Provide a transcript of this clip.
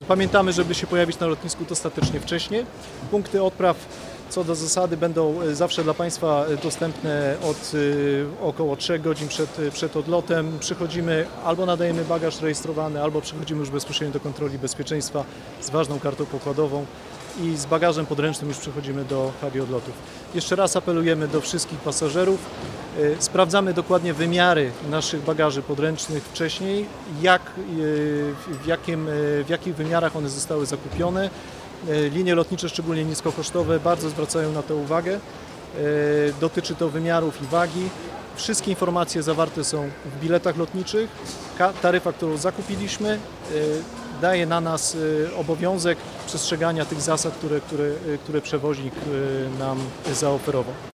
Pamiętamy, żeby się pojawić na lotnisku dostatecznie wcześnie. Punkty odpraw co do zasady będą zawsze dla Państwa dostępne od około 3 godzin przed odlotem. Przychodzimy, albo nadajemy bagaż rejestrowany, albo przychodzimy już bezpośrednio do kontroli bezpieczeństwa z ważną kartą pokładową i z bagażem podręcznym już przychodzimy do hali odlotów. Jeszcze raz apelujemy do wszystkich pasażerów. Sprawdzamy dokładnie wymiary naszych bagaży podręcznych wcześniej, w jakich wymiarach one zostały zakupione. Linie lotnicze, szczególnie niskokosztowe, bardzo zwracają na to uwagę. Dotyczy to wymiarów i wagi. Wszystkie informacje zawarte są w biletach lotniczych. Taryfa, którą zakupiliśmy, daje na nas obowiązek przestrzegania tych zasad, które przewoźnik nam zaoferował.